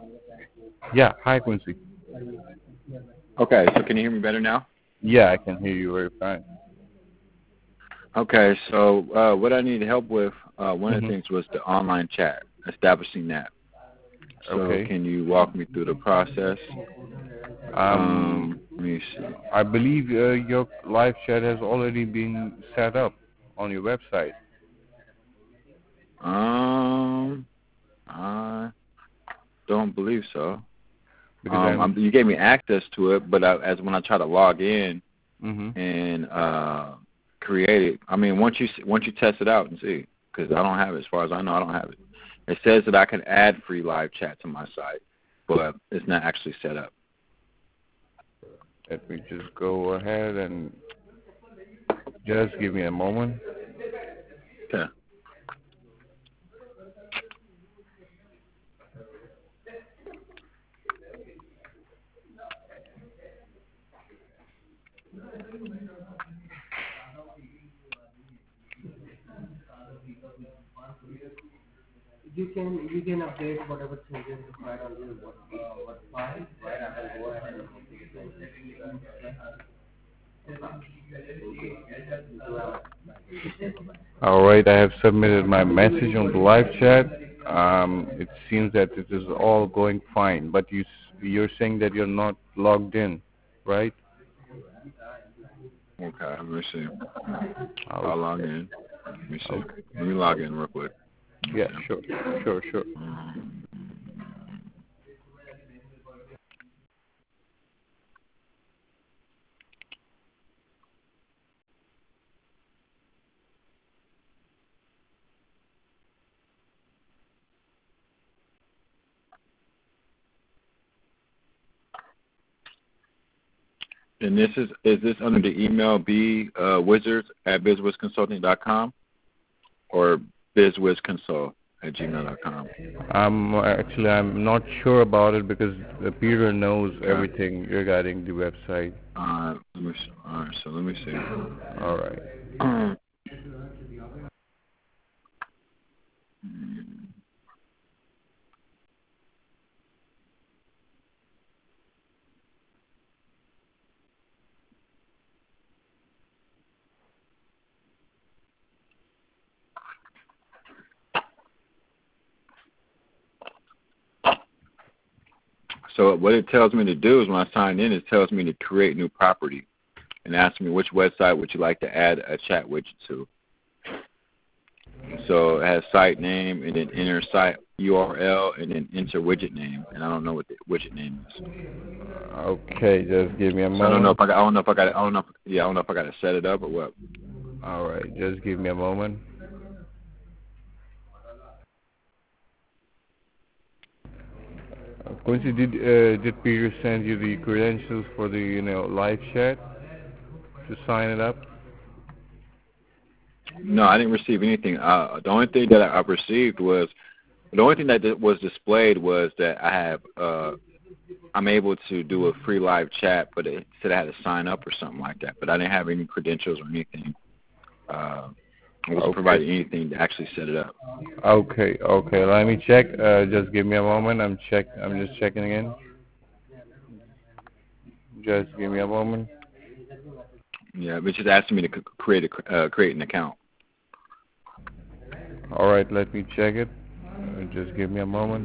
Yeah, hi Quincy. Okay, so can you hear me better now? Yeah, I can hear you very fine. Okay, so what I needed help with, one of the Mhm. things was the online chat, establishing that. So Okay. can you walk me through the process? Um, Let me see. I believe your live chat has already been set up on your website Um, I don't believe so. because I'm. You gave me access to it, but as when I try to log in Mhm. and create it, I mean, once you test it out and see, because I don't have it. As far as I know, I don't have it. It says that I can add free live chat to my site, but it's not actually set up. Let me just go ahead and just give me a moment. Okay. All right, I have submitted my message on the live chat. It seems that it is all going fine, but you're saying that you're not logged in, right? Okay. Let me see. I'll log Okay. in. Let me see. Okay. Let me log Okay. in real quick. Let me Yeah, see. sure, sure, sure. Um, And is this under the email wizards at bizwizconsulting.com or bizwizconsult at gmail.com? I'm not sure about it because Peter knows Okay. everything regarding the website. All right. So let me see. All right. So what it tells me to do is when I sign in, it tells me to create new property and asks me which website would you like to add a chat widget to. So it has site name and then enter site URL and then enter widget name, and I don't know what the widget name is. Okay, just give me a So I don't know moment. if I got, I don't know if I got, I don't know, if, yeah, I don't know if I got to set it up or what. All right, just give me a moment. Quincy, did Peter send you the credentials for the live chat to sign it up? No, I didn't receive anything. The only thing that I received was the only thing that was displayed was that I have I'm able to do a free live chat, but it said I had to sign up or something like that. But I didn't have any credentials or anything. I wasn't Okay. provided anything to actually set it up. Okay, okay. Let me check. Just give me a moment. I'm just checking again. Just give me a moment. Yeah, but just asking me to create an account. All right, let me check it. Just give me a moment.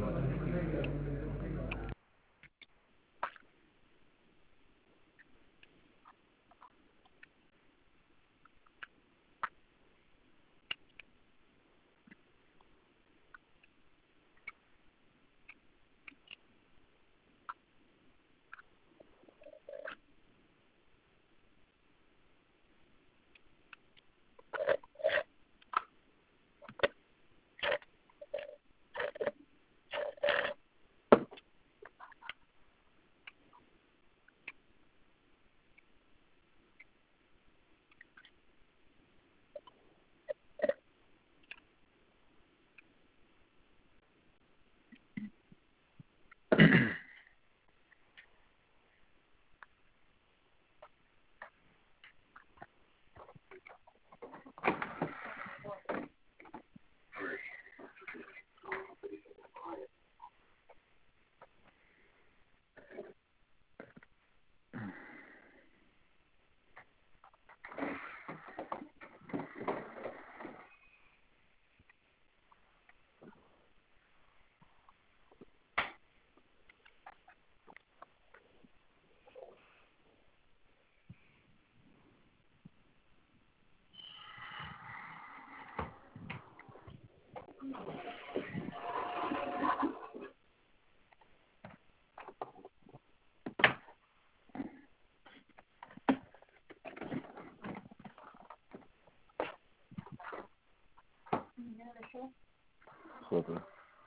Flipper.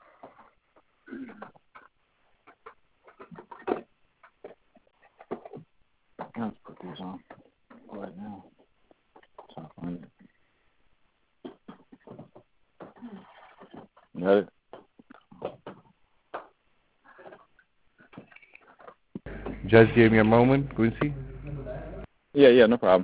Let's put these on right now. Trying to find it. You got it? Just give me a moment, Quincy. Yeah, no problem.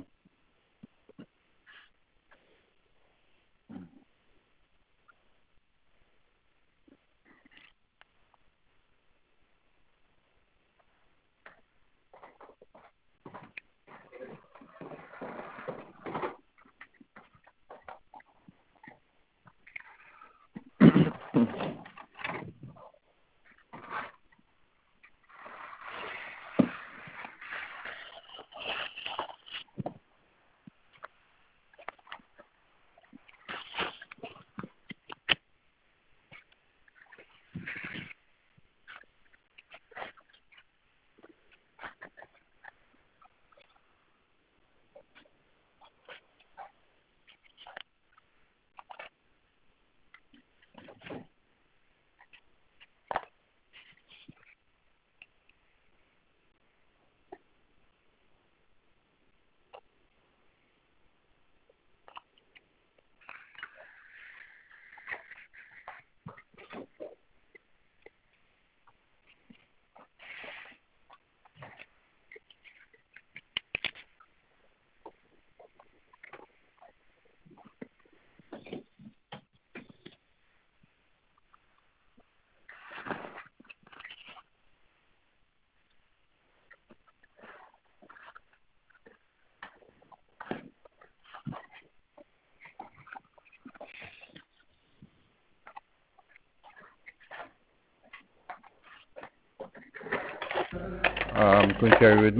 Quincy, are you with me?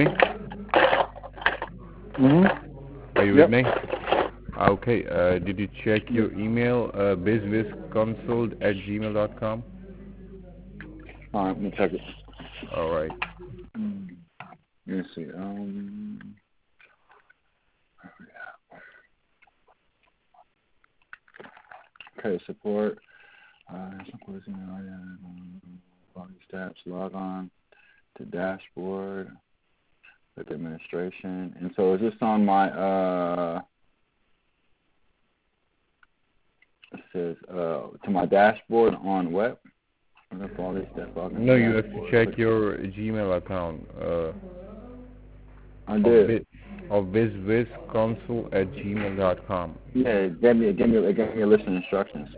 Are you with me? Okay. Did you check your email, bizwizconsult@gmail.com? All right, let me check it. All right. Let me see. Okay, support. Login stats. Log on to dashboard with administration. And so is this on my it says to my dashboard on web? No, you have to check your Gmail account. I did. Of bizwizconsult@gmail.com. Yeah, it gave me a list of instructions.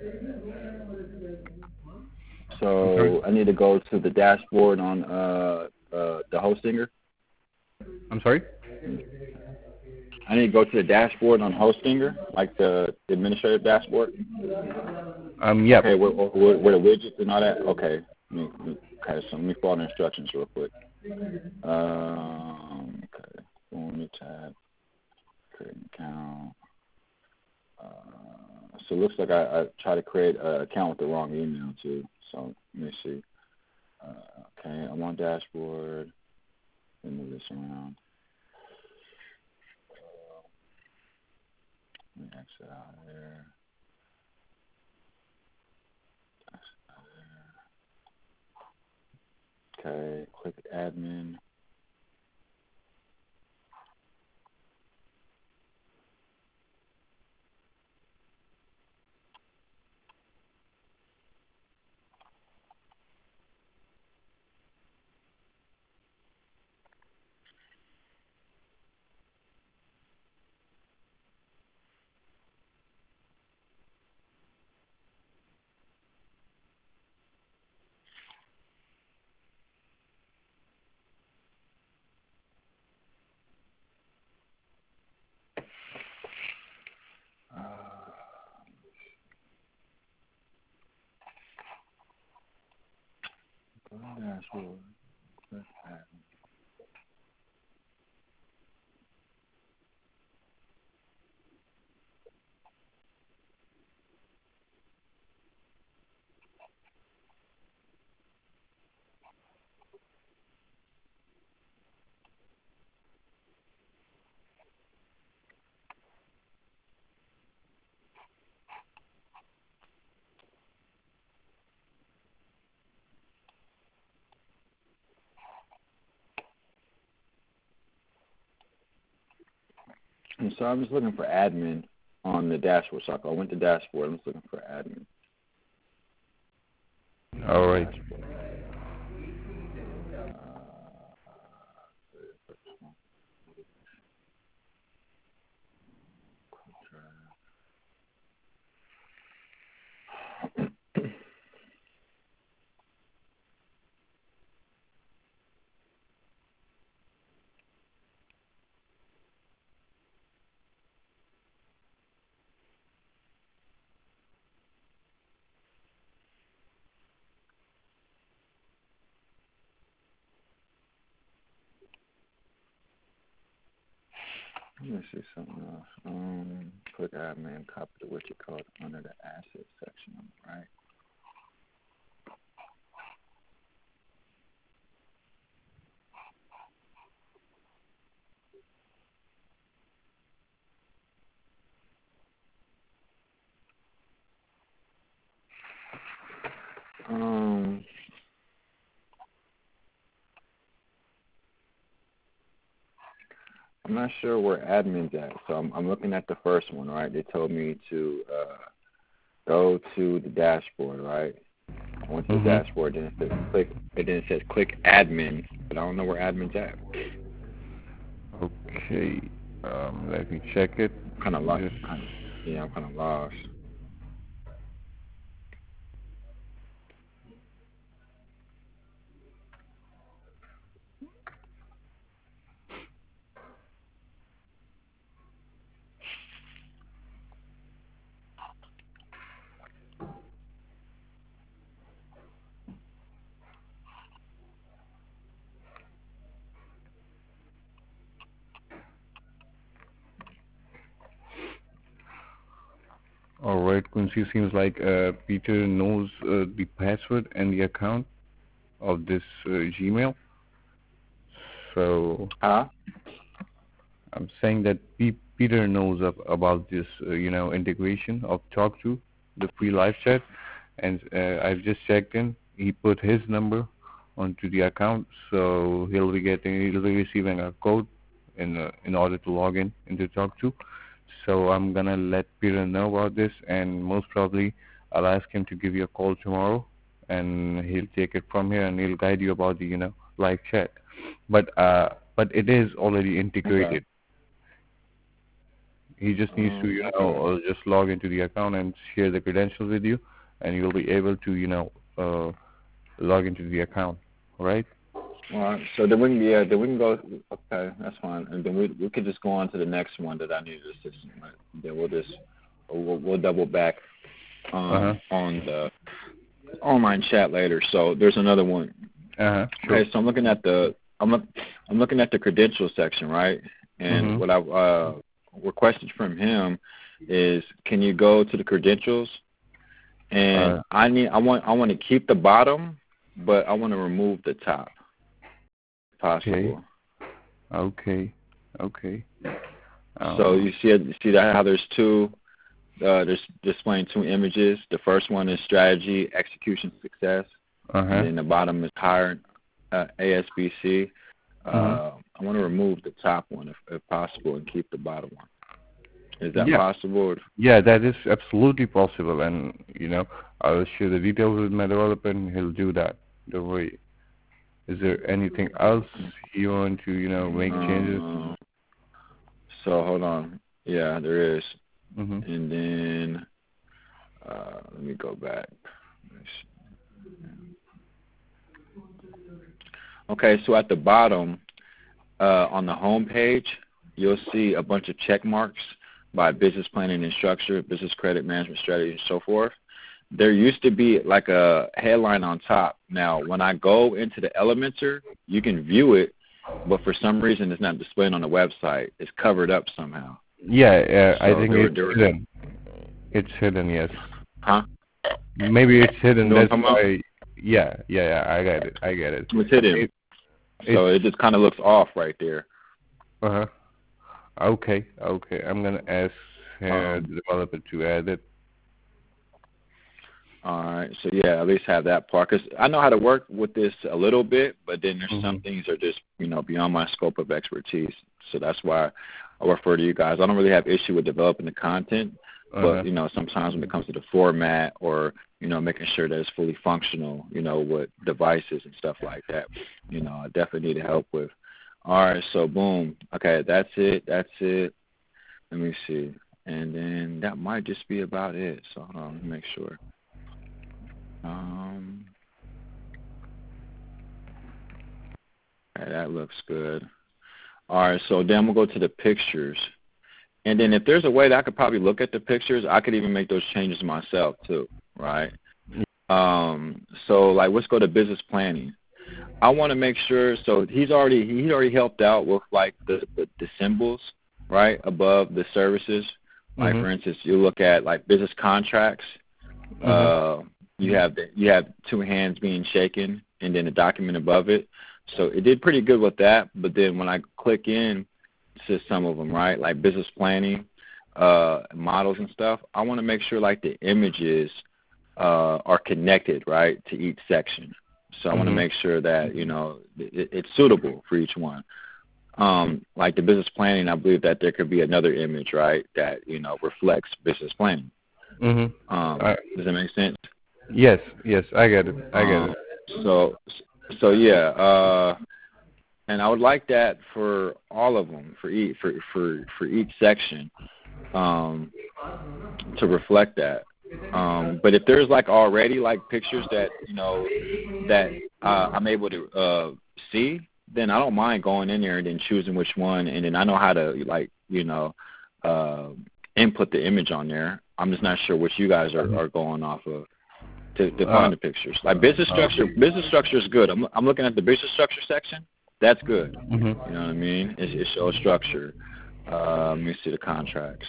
So I need to go to the dashboard on the Hostinger. I'm sorry? I need to go to the dashboard on Hostinger, like the administrative dashboard. Yep. Okay, where the widgets and all that. Okay. Okay, so let me follow the instructions real quick. Okay. Go on the tab. Create an account. So it looks like I tried to create an account with the wrong email too. So let me see. Okay, I'm on dashboard. Let me move this around. Let me exit out of there. Okay, click admin. Go to dashboard. Click admin. And so I'm just looking for admin on the dashboard. So I went to dashboard. I'm just looking for admin. All right. Let me see something else. Click admin, copy the widget code under the asset section on the right. I'm not sure where admin's at, so I'm looking at the first one, right? They told me to go to the dashboard, right? I went to the dashboard, then it says click. It then says click admin, but I don't know where admin's at. Okay. Let me check it. Kind of lost. Yeah, I'm kind of lost. All right, Quincy, seems like Peter knows the password and the account of this Gmail. So I'm saying that Peter knows about this, integration of TalkTo, the free live chat, and I've just checked in. He put his number onto the account, so he'll be receiving a code in order to log in into TalkTo. So I'm gonna let Peter know about this, and most probably I'll ask him to give you a call tomorrow, and he'll take it from here, and he'll guide you about the live chat. But it is already integrated. He just needs to just log into the account and share the credentials with you, and you'll be able to log into the account. All right? All right. So then we can go. Okay, that's fine. And then we could just go on to the next one that I needed assistance with. Then we'll double back on the online chat later. So there's another one. Sure. Okay. So I'm looking at the credentials section, right? And what I requested from him is, can you go to the credentials? And I want to keep the bottom, but I want to remove the top. Possible. Okay. So you see that how there's two, there's displaying two images. The first one is strategy, execution, success, and then the bottom is hired ASBC. I want to remove the top one if possible and keep the bottom one. Is that possible? Yeah, that is absolutely possible, and I'll share the details with my developer, and he'll do that. Don't worry. Is there anything else you want to, make changes? So hold on. Yeah, there is. And then let me go back. Okay, so at the bottom on the home page, you'll see a bunch of check marks by business planning and structure, business credit management strategy, and so forth. There used to be like a headline on top. Now, when I go into the Elementor, you can view it, but for some reason it's not displayed on the website. It's covered up somehow. Yeah, so I think it's hidden. It's hidden, yes. Huh? Maybe it's hidden. That's why. Yeah, I get it. It's hidden. So it just kind of looks off right there. Okay. I'm gonna ask the developer to add it. All right. So yeah, at least have that part, because I know how to work with this a little bit, but then there's some things that are just beyond my scope of expertise. So that's why I'll refer to you guys. I don't really have issue with developing the content, but sometimes when it comes to the format or making sure that it's fully functional, with devices and stuff like that, I definitely need help with. All right, so boom. Okay, that's it. Let me see. And then that might just be about it. So hold on, let me make sure. Okay, that looks good. All right, so then we'll go to the pictures. And then if there's a way that I could probably look at the pictures, I could even make those changes myself too, right? So like let's go to business planning. I want to make sure, so he's already helped out with like the symbols, right, above the services. Like for instance, you look at like business contracts. You have two hands being shaken and then a document above it. So it did pretty good with that. But then when I click in to some of them, right, like business planning, models and stuff, I want to make sure like the images are connected, right, to each section. So I want to make sure that it's suitable for each one. Like the business planning, I believe that there could be another image, right, that reflects business planning. Does that make sense? Yes, I get it. So yeah, and I would like that for all of them, for each section, to reflect that. But if there's like already like pictures that that I'm able to see, then I don't mind going in there and then choosing which one, and then I know how to like input the image on there. I'm just not sure what you guys are going off of to find the pictures. Like business structure is good. I'm looking at the business structure section. That's good. You know what I mean? It shows structure. Let me see the contracts.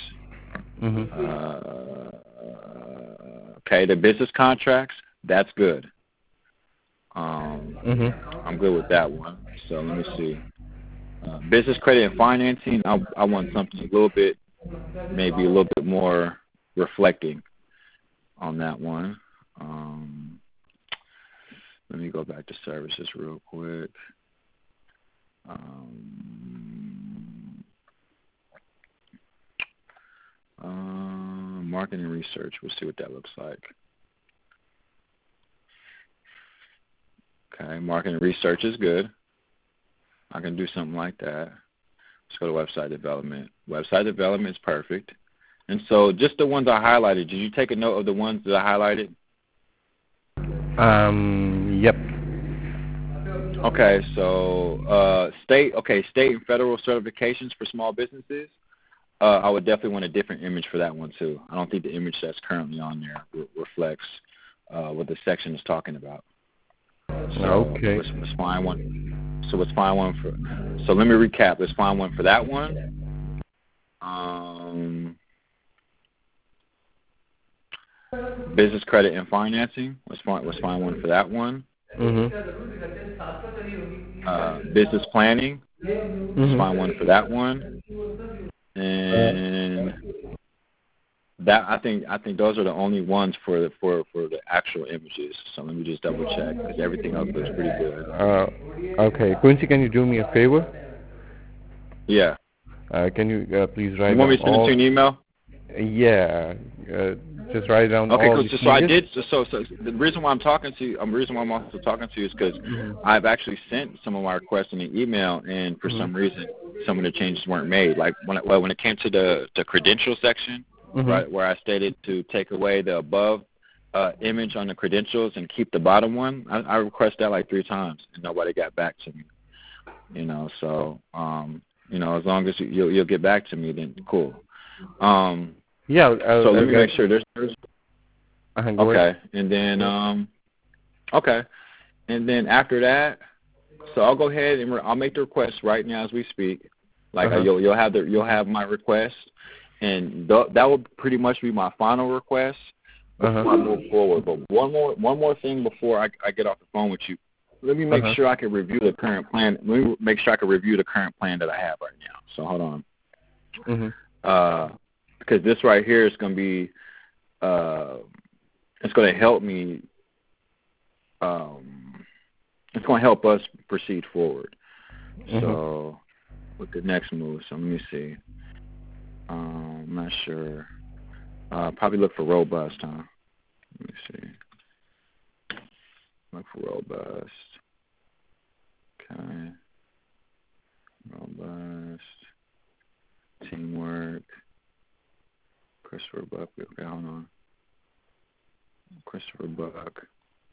Okay, the business contracts, that's good. I'm good with that one. So let me see. Business credit and financing, I want something maybe a little bit more reflecting on that one. Let me go back to services real quick. Marketing research, we'll see what that looks like. Okay, marketing research is good. I can do something like that. Let's go to website development. Website development is perfect. And so just the ones I highlighted, did you take a note of the ones that I highlighted? Yep. Okay, so state and federal certifications for small businesses. I would definitely want a different image for that one too. I don't think the image that's currently on there reflects what the section is talking about. So okay. Let's find one. So let's find one for. So let me recap. Let's find one for that one. Business credit and financing. Let's find one for that one. Business planning. Let's find one for that one. And that I think those are the only ones for the actual images. So let me just double check because everything else looks pretty good. Okay, Quincy, can you do me a favor? Yeah. Can you please write down? You want me to send it to an email? Yeah. Just write down. Okay, all cool. So I did. So the reason why I'm talking to you, the reason why I'm also talking to you is because I've actually sent some of my requests in an email, and for some reason, some of the changes weren't made. Like when it came to the credential section, right, where I stated to take away the above image on the credentials and keep the bottom one, I requested that like 3 times, and nobody got back to me. So as long as you'll get back to me, then cool. Yeah. So let me make sure there's okay, and then okay, and then after that, so I'll go ahead and I'll make the request right now as we speak. Like you'll have my request, and that will pretty much be my final request before I move forward. But one more thing before I get off the phone with you. Let me make sure I can review the current plan. Let me make sure I can review the current plan that I have right now. So hold on. Because this right here is going to be, it's going to help me, it's going to help us proceed forward. So with the next move, so let me see. I'm not sure. Probably look for robust, huh? Let me see. Look for robust. Okay. Robust. Teamwork. Christopher Buck. Okay, hold on. Christopher Buck.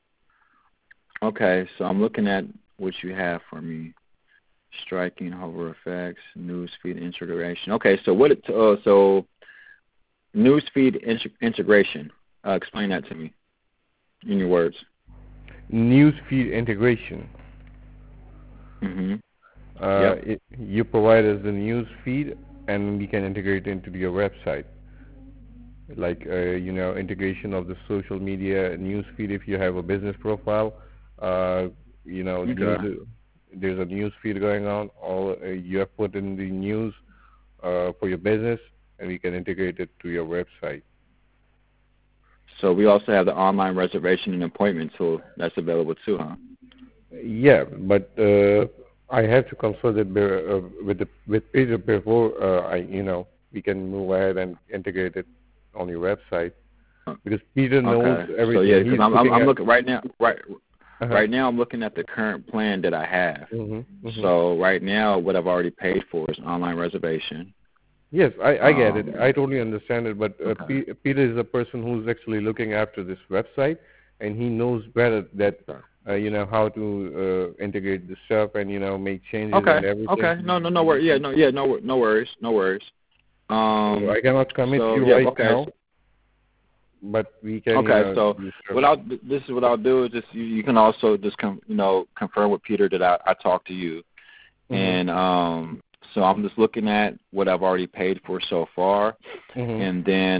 Okay, so I'm looking at what you have for me. Striking, hover effects, newsfeed integration. Okay, so so newsfeed integration. Explain that to me in your words. Newsfeed integration. Mm-hmm. You provide us the news feed, and we can integrate it into your website. Like integration of the social media news feed. If you have a business profile, Okay. there's a news feed going on. All you have put in the news for your business, and we can integrate it to your website. So we also have the online reservation and appointment tool that's available too, huh? Yeah, but I have to consult it with Peter before we can move ahead and integrate it on your website, because Peter knows everything. So yeah, because I'm looking right now. Uh-huh. Right now, I'm looking at the current plan that I have. Mm-hmm. So right now, what I've already paid for is online reservation. Yes, I get it. I totally understand it. But Okay. Peter is a person who's actually looking after this website, and he knows better that how to integrate the stuff and make changes and everything. Okay. No worries. Yeah. No worries. So I cannot commit to you right now. But we can. Okay, so this is what I'll do is just you can also just confirm with Peter that I talked to you, and so I'm just looking at what I've already paid for so far, and then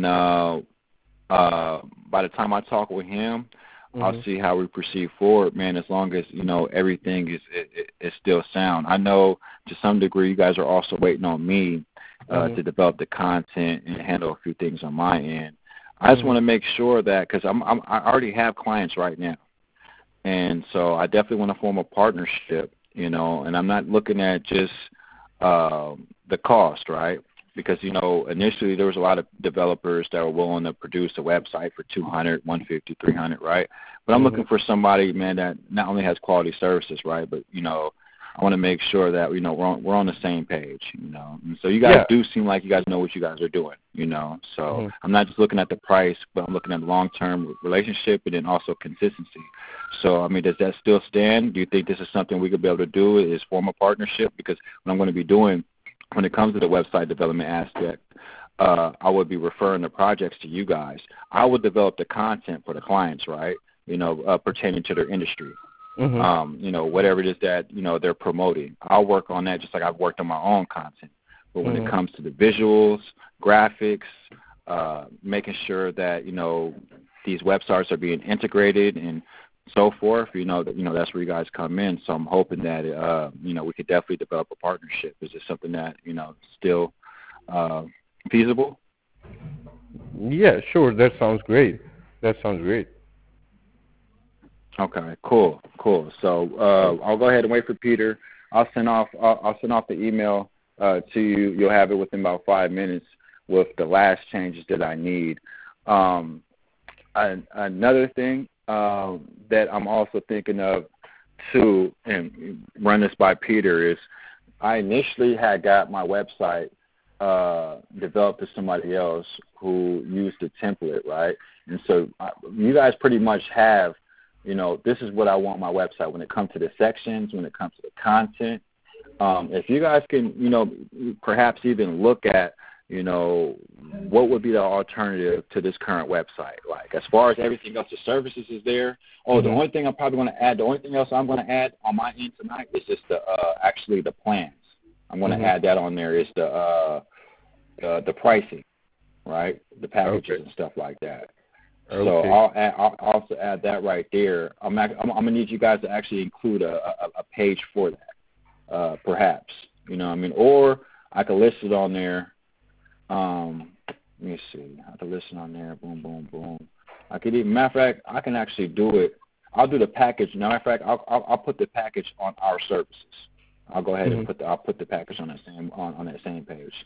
by the time I talk with him, I'll see how we proceed forward, man. As long as everything is still sound. I know to some degree you guys are also waiting on me to develop the content and handle a few things on my end. I just want to make sure that, because I already have clients right now, and so I definitely want to form a partnership, and I'm not looking at just the cost, right? Because initially there was a lot of developers that were willing to produce a website for $200, $150, $300, right? But I'm looking for somebody, man, that not only has quality services, right, but I want to make sure that we're on the same page, And so you guys do seem like you guys know what you guys are doing, So I'm not just looking at the price, but I'm looking at the long-term relationship and then also consistency. So I mean, does that still stand? Do you think this is something we could be able to do? Is form a partnership? Because what I'm going to be doing when it comes to the website development aspect, I would be referring the projects to you guys. I would develop the content for the clients, right? Pertaining to their industry. Whatever it is that, they're promoting. I'll work on that just like I've worked on my own content. But when it comes to the visuals, graphics, making sure that, these websites are being integrated and so forth, that's where you guys come in. So I'm hoping that, we could definitely develop a partnership. Is this something that, still feasible? Yeah, sure. That sounds great. Okay, cool. So I'll go ahead and wait for Peter. I'll send off the email to you. You'll have it within about 5 minutes with the last changes that I need. Another thing that I'm also thinking of too, and run this by Peter, is I initially had got my website developed to somebody else who used the template, right? And so you guys pretty much have, this is what I want my website when it comes to the sections, when it comes to the content. If you guys can, perhaps even look at, what would be the alternative to this current website? Like, as far as everything else, the services is there. The only thing I'm probably going to add, the only thing else I'm going to add on my end tonight is just actually the plans. I'm going to add that on there is the pricing, right? The packages and stuff like that. Okay. So I'll also add that right there. I'm gonna need you guys to actually include a page for that, perhaps. Or I could list it on there. Let me see. I could list it on there. Boom, boom, boom. I could even, matter of fact, I can actually do it. I'll do the package. Matter of fact, I'll put the package on our services. I'll go ahead and I'll put the package on that same page.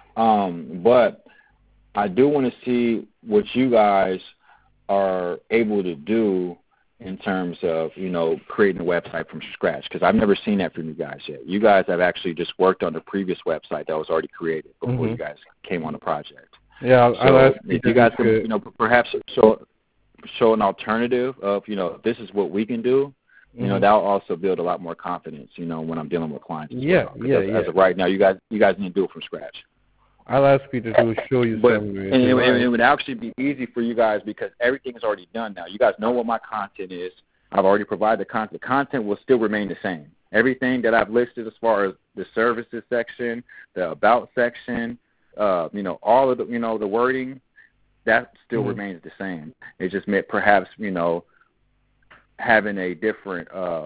But I do want to see what you guys are able to do in terms of, creating a website from scratch, because I've never seen that from you guys yet. You guys have actually just worked on the previous website that was already created before you guys came on the project. Yeah, I'll ask if you guys can, perhaps show an alternative of, this is what we can do, that'll also build a lot more confidence, when I'm dealing with clients as well. As of right now, you guys need to do it from scratch. I'll ask Peter to show you some. And it would actually be easy for you guys because everything is already done now. You guys know what my content is. I've already provided the content. The content will still remain the same. Everything that I've listed as far as the services section, the about section, all of the, the wording, that still remains the same. It just meant perhaps, having a different,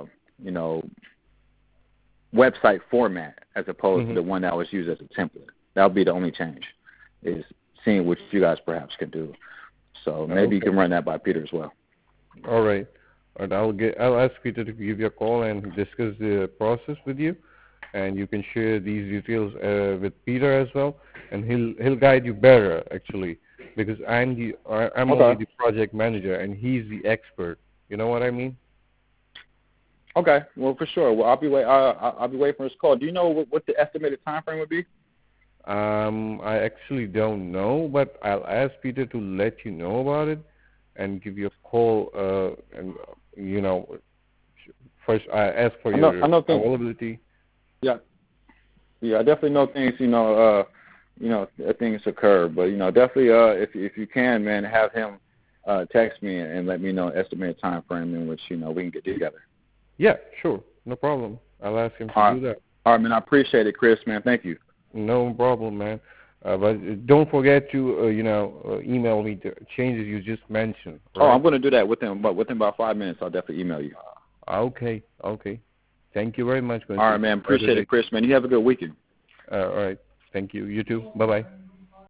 website format as opposed to the one that was used as a template. That would be the only change, is seeing what you guys perhaps can do. So maybe you can run that by Peter as well. All right. And I'll ask Peter to give you a call and discuss the process with you, and you can share these details with Peter as well, and he'll guide you better actually, because I'm only the project manager and he's the expert. You know what I mean? Okay. Well, for sure. Well, I'll be waiting for his call. Do you know what the estimated time frame would be? I actually don't know, but I'll ask Peter to let you know about it and give you a call. And first I ask for your availability. Yeah, I definitely know things. Things occur, but definitely if you can, man, have him text me and let me know estimated time frame in which we can get together. Yeah, sure, no problem. I'll ask him to do that. All right, man. I appreciate it, Chris, man. Thank you. No problem, man. But don't forget to, email me the changes you just mentioned. Right? Oh, I'm going to do that within about 5 minutes. I'll definitely email you. Okay. Thank you very much. All right, man. Appreciate it, Chris, man. You have a good weekend. All right. Thank you. You too. Bye-bye.